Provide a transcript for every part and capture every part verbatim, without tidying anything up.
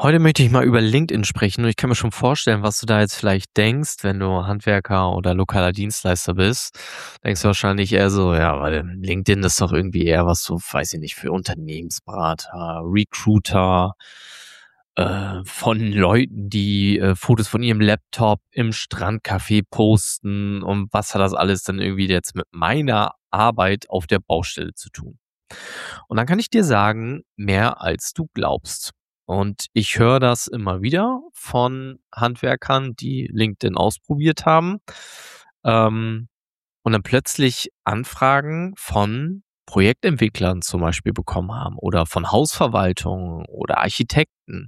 Heute möchte ich mal über LinkedIn sprechen und ich kann mir schon vorstellen, was du da jetzt vielleicht denkst, wenn du Handwerker oder lokaler Dienstleister bist. Denkst du wahrscheinlich eher so, ja, weil LinkedIn ist doch irgendwie eher was so, weiß ich nicht, für Unternehmensberater, Recruiter, äh, von Leuten, die äh, Fotos von ihrem Laptop im Strandcafé posten und was hat das alles dann irgendwie jetzt mit meiner Arbeit auf der Baustelle zu tun? Und dann kann ich dir sagen, mehr als du glaubst. Und ich höre das immer wieder von Handwerkern, die LinkedIn ausprobiert haben, ähm, und dann plötzlich Anfragen von Projektentwicklern zum Beispiel bekommen haben oder von Hausverwaltungen oder Architekten.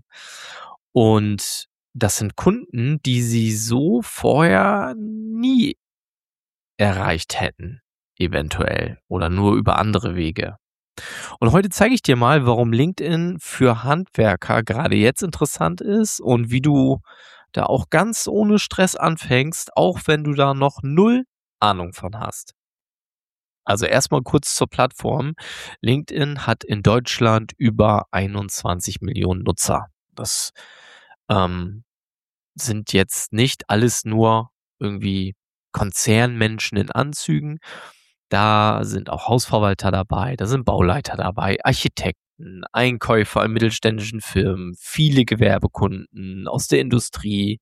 Und das sind Kunden, die sie so vorher nie erreicht hätten, eventuell oder nur über andere Wege. Und heute zeige ich dir mal, warum LinkedIn für Handwerker gerade jetzt interessant ist und wie du da auch ganz ohne Stress anfängst, auch wenn du da noch null Ahnung von hast. Also erstmal kurz zur Plattform. LinkedIn hat in Deutschland über einundzwanzig Millionen Nutzer. Das ähm, sind jetzt nicht alles nur irgendwie Konzernmenschen in Anzügen. Da sind auch Hausverwalter dabei, da sind Bauleiter dabei, Architekten, Einkäufer in mittelständischen Firmen, viele Gewerbekunden aus der Industrie,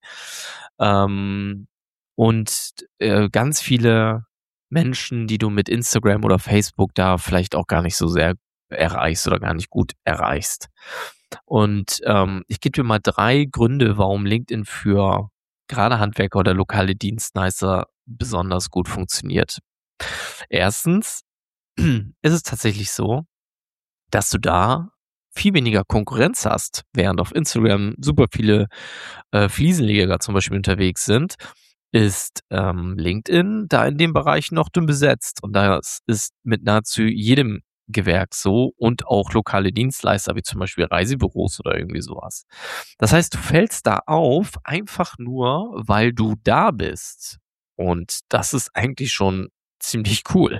ähm, und, äh, ganz viele Menschen, die du mit Instagram oder Facebook da vielleicht auch gar nicht so sehr erreichst oder gar nicht gut erreichst. Und, ähm, ich gebe dir mal drei Gründe, warum LinkedIn für gerade Handwerker oder lokale Dienstleister besonders gut funktioniert. Erstens ist es tatsächlich so, dass du da viel weniger Konkurrenz hast, während auf Instagram super viele äh, Fliesenleger zum Beispiel unterwegs sind, ist ähm, LinkedIn da in dem Bereich noch dünn besetzt. Und das ist mit nahezu jedem Gewerk so und auch lokale Dienstleister wie zum Beispiel Reisebüros oder irgendwie sowas. Das heißt, du fällst da auf einfach nur, weil du da bist. Und das ist eigentlich schon ziemlich cool.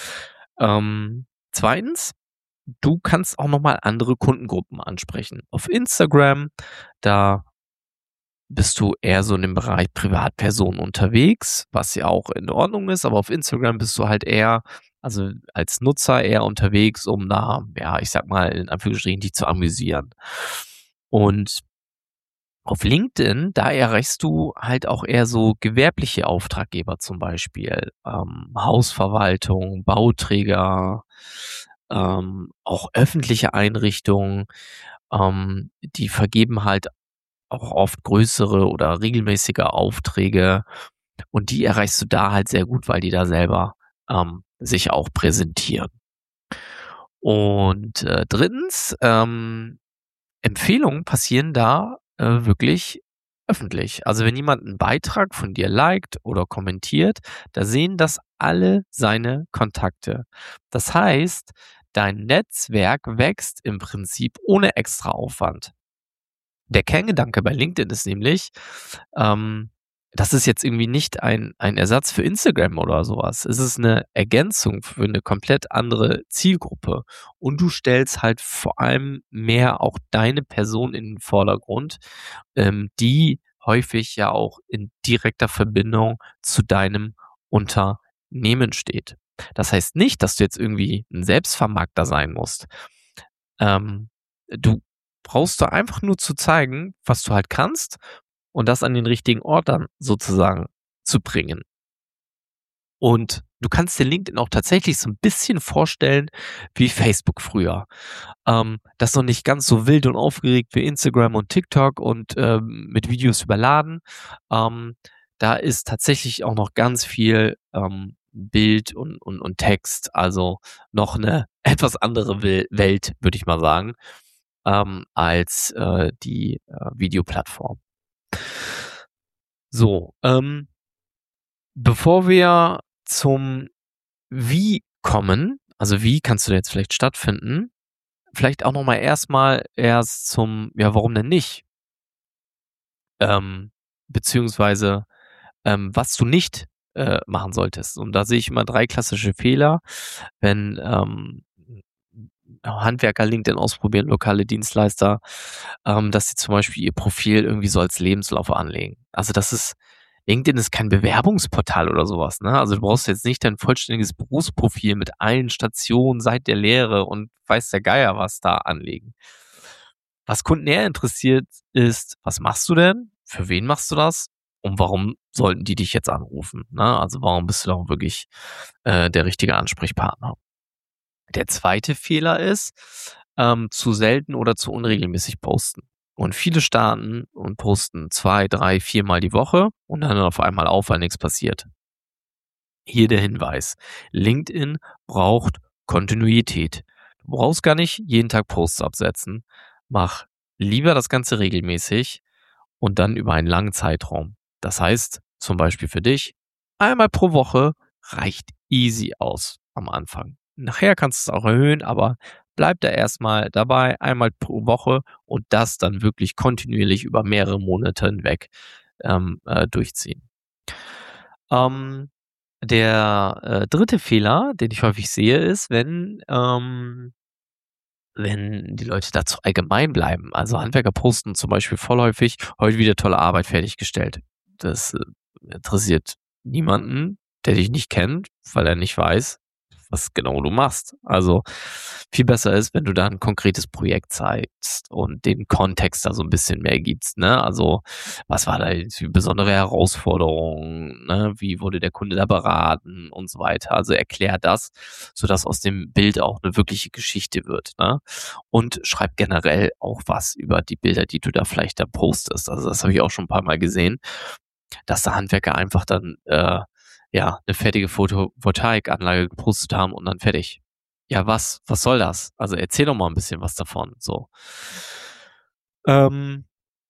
Ähm, zweitens, du kannst auch noch mal andere Kundengruppen ansprechen. Auf Instagram, da bist du eher so in dem Bereich Privatpersonen unterwegs, was ja auch in Ordnung ist, aber auf Instagram bist du halt eher, also als Nutzer eher unterwegs, um da, ja, ich sag mal, in Anführungsstrichen, dich zu amüsieren. Und auf LinkedIn, da erreichst du halt auch eher so gewerbliche Auftraggeber zum Beispiel, ähm, Hausverwaltung, Bauträger, ähm, auch öffentliche Einrichtungen, ähm, die vergeben halt auch oft größere oder regelmäßige Aufträge und die erreichst du da halt sehr gut, weil die da selber, ähm, sich auch präsentieren. Und, äh, drittens, ähm, Empfehlungen passieren da, äh, wirklich öffentlich. Also, wenn jemand 'n Beitrag von dir liked oder kommentiert, da sehen das alle seine Kontakte. Das heißt, dein Netzwerk wächst im Prinzip ohne Extraaufwand. Der Kerngedanke bei LinkedIn ist nämlich, ähm, das ist jetzt irgendwie nicht ein ein Ersatz für Instagram oder sowas. Es ist eine Ergänzung für eine komplett andere Zielgruppe und du stellst halt vor allem mehr auch deine Person in den Vordergrund, ähm, die häufig ja auch in direkter Verbindung zu deinem Unternehmen steht. Das heißt nicht, dass du jetzt irgendwie 'n Selbstvermarkter sein musst. Ähm, du brauchst da einfach nur zu zeigen, was du halt kannst und das an den richtigen Ort dann sozusagen zu bringen. Und du kannst dir LinkedIn auch tatsächlich so 'n bisschen vorstellen wie Facebook früher. Ähm, das noch nicht ganz so wild und aufgeregt wie Instagram und TikTok und, ähm, mit Videos überladen. Ähm, da ist tatsächlich auch noch ganz viel, ähm, Bild und und und Text, also noch 'ne etwas andere Wel Welt, würde ich mal sagen, ähm, als, äh, die, äh, Videoplattform. So, ähm, bevor wir zum Wie kommen, also wie kannst du da jetzt vielleicht stattfinden, vielleicht auch noch mal erst mal erst zum ja, warum denn nicht? Ähm, beziehungsweise, ähm, was du nicht, äh, machen solltest. Und da sehe ich immer drei klassische Fehler, wenn, ähm Handwerker LinkedIn ausprobieren, lokale Dienstleister, ähm, dass sie zum Beispiel ihr Profil irgendwie so als Lebenslauf anlegen. Also, das ist LinkedIn ist kein Bewerbungsportal oder sowas, ne? Also, du brauchst jetzt nicht dein vollständiges Berufsprofil mit allen Stationen seit der Lehre und weiß der Geier was da anlegen. Was Kunden eher interessiert, ist: Was machst du denn? Für wen machst du das? Und warum sollten die dich jetzt anrufen, ne? Also, warum bist du da auch wirklich, äh, der richtige Ansprechpartner? Der zweite Fehler ist, ähm, zu selten oder zu unregelmäßig posten. Und viele starten und posten zwei, drei, viermal die Woche und dann auf einmal auf, weil nix passiert. Hier der Hinweis: LinkedIn braucht Kontinuität. Du brauchst gar nicht jeden Tag Posts absetzen. Mach lieber das Ganze regelmäßig und dann über einen langen Zeitraum. Das heißt, zum Beispiel für dich, einmal pro Woche reicht easy aus am Anfang. Nachher kannst du es auch erhöhen, aber bleib da erstmal dabei, einmal pro Woche und das dann wirklich kontinuierlich über mehrere Monate hinweg, ähm, äh, durchziehen. Ähm, der, äh, dritte Fehler, den ich häufig sehe, ist, wenn, ähm wenn die Leute da zu allgemein bleiben. Also, Handwerker posten zum Beispiel voll häufig: „Heute wieder tolle Arbeit fertiggestellt." Das, äh, interessiert niemanden, der dich nicht kennt, weil er nicht weiß, was genau du machst. Also, viel besser ist, wenn du da 'n konkretes Projekt zeigst und den Kontext da so 'n bisschen mehr gibst, ne? Also, was war da jetzt die besondere Herausforderung, ne? Wie wurde der Kunde da beraten und so weiter. Also, erklär das, sodass aus dem Bild auch 'ne wirkliche Geschichte wird, ne? Und schreib generell auch was über die Bilder, die du da vielleicht da postest. Also, das habe ich auch schon 'n paar Mal gesehen, dass da Handwerker einfach dann, äh, ja, 'ne fertige Photovoltaikanlage gepostet haben und dann fertig. Ja, was? Was soll das? Also, erzähl doch mal 'n bisschen was davon, so. Ähm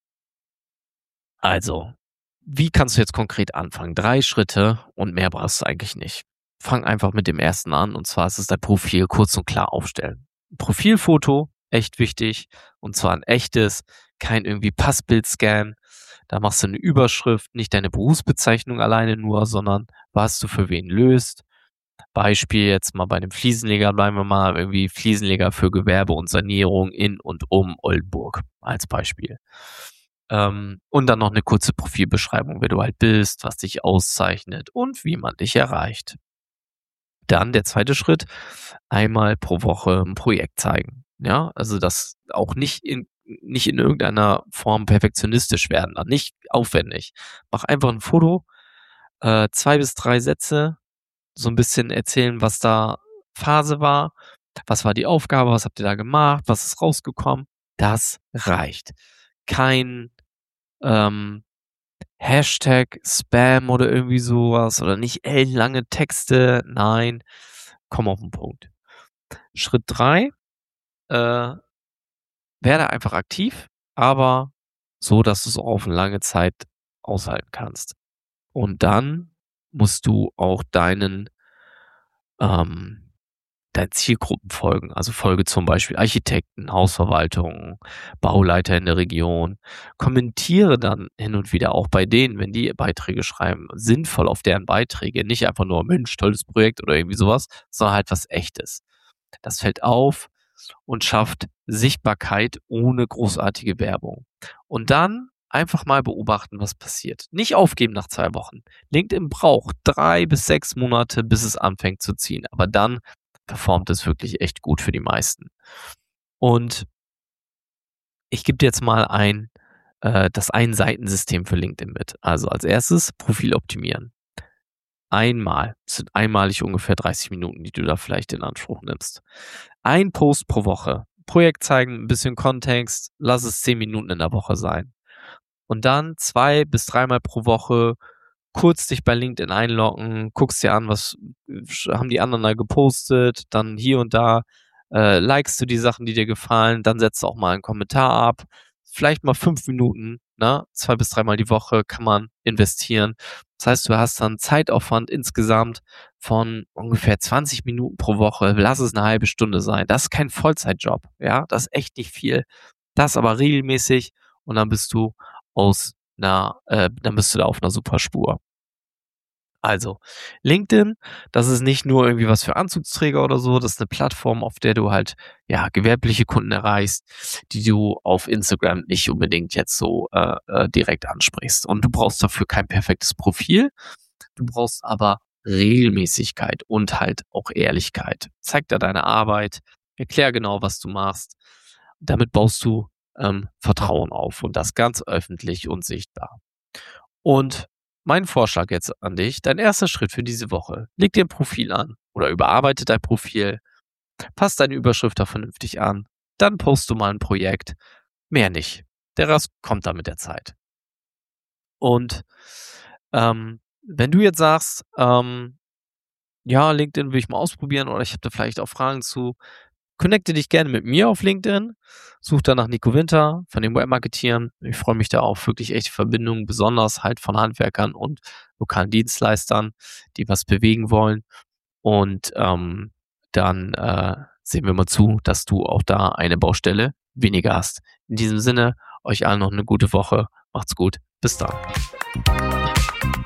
Also, wie kannst du jetzt konkret anfangen? drei Schritte und mehr brauchst du eigentlich nicht. Fang einfach mit dem ersten an und zwar ist es dein Profil kurz und klar aufstellen. Profilfoto, echt wichtig, und zwar 'n echtes, kein irgendwie Passbildscan. Da machst du 'ne Überschrift, nicht deine Berufsbezeichnung alleine nur, sondern was du für wen löst. Beispiel jetzt mal bei 'nem Fliesenleger, bleiben wir mal, irgendwie Fliesenleger für Gewerbe und Sanierung in und um Oldenburg als Beispiel. Ähm, und dann noch 'ne kurze Profilbeschreibung, wer du halt bist, was dich auszeichnet und wie man dich erreicht. Dann der zweite Schritt, einmal pro Woche 'n Projekt zeigen, ja? Also, das auch nicht in nicht in irgendeiner Form perfektionistisch werden, dann nicht aufwendig. Mach einfach 'n Foto, äh, zwei bis drei Sätze, so 'n bisschen erzählen, was da Phase war. Was war die Aufgabe? Was habt ihr da gemacht? Was ist rausgekommen? Das reicht. Kein, ähm, Hashtag Spam oder irgendwie so was oder nicht ellenlange Texte. Nein, komm auf 'n Punkt. Schritt drei, äh werde einfach aktiv, aber so, dass du's auch auf lange Zeit aushalten kannst. Und dann musst du auch deinen ähm, deinen Zielgruppen folgen. Also, folge zum Beispiel Architekten, Hausverwaltungen, Bauleiter in der Region. Kommentiere dann hin und wieder auch bei denen, wenn die Beiträge schreiben, sinnvoll auf deren Beiträge. Nicht einfach nur: „Mensch, tolles Projekt" oder irgendwie so was, sondern halt was Echtes. Das fällt auf und schafft Sichtbarkeit ohne großartige Werbung. Und dann einfach mal beobachten, was passiert. Nicht aufgeben nach zwei Wochen. LinkedIn braucht drei bis sechs Monate, bis es anfängt zu ziehen, aber dann performt es wirklich echt gut für die meisten. Und ich gebe dir jetzt mal ein äh, das Ein-Seiten-System für LinkedIn mit. Also, als erstes Profil optimieren. Einmal. Es sind einmalig ungefähr dreißig Minuten, die du da vielleicht in Anspruch nimmst. Ein Post pro Woche. Projekt zeigen, 'n bisschen Kontext, lass es zehn Minuten in der Woche sein. Und dann zwei bis dreimal pro Woche kurz dich bei LinkedIn einloggen, guckst dir an, was sch haben die anderen da gepostet, dann hier und da, äh, likest du die Sachen, die dir gefallen, dann setzt du auch mal 'n Kommentar ab. Vielleicht mal fünf Minuten, ne? zwei bis dreimal die Woche kann man investieren. Das heißt, du hast dann Zeitaufwand insgesamt von ungefähr zwanzig Minuten pro Woche. Lass es 'ne halbe Stunde sein. Das ist kein Vollzeitjob, ja? Das ist echt nicht viel. Das aber regelmäßig und dann bist du aus 'ner äh, dann bist du da auf 'ner super Spur. Also, LinkedIn, das ist nicht nur irgendwie was für Anzugsträger oder so, das ist 'ne Plattform, auf der du halt, ja, gewerbliche Kunden erreichst, die du auf Instagram nicht unbedingt jetzt so, äh, äh, direkt ansprichst. Und du brauchst dafür kein perfektes Profil, du brauchst aber Regelmäßigkeit und halt auch Ehrlichkeit. Zeig da deine Arbeit, erklär genau, was du machst. Damit baust du, ähm, Vertrauen auf und das ganz öffentlich und sichtbar. Und mein Vorschlag jetzt an dich, dein erster Schritt für diese Woche: Leg dir 'n Profil an oder überarbeite dein Profil, passe deine Überschrift da vernünftig an, dann poste mal 'n Projekt, mehr nicht. Der Rest kommt dann mit der Zeit. Und, ähm, wenn du jetzt sagst, ähm: „Ja, LinkedIn will ich mal ausprobieren oder ich habe da vielleicht auch Fragen zu“, connecte dich gerne mit mir auf LinkedIn. Such da nach Nico Winter von den Webmarketieren. Ich freue mich da auf wirklich echte Verbindungen, besonders halt von Handwerkern und lokalen Dienstleistern, die was bewegen wollen. Und, ähm, dann, äh, sehen wir mal zu, dass du auch da eine Baustelle weniger hast. In diesem Sinne, euch allen noch 'ne gute Woche. Macht's gut. Bis dann.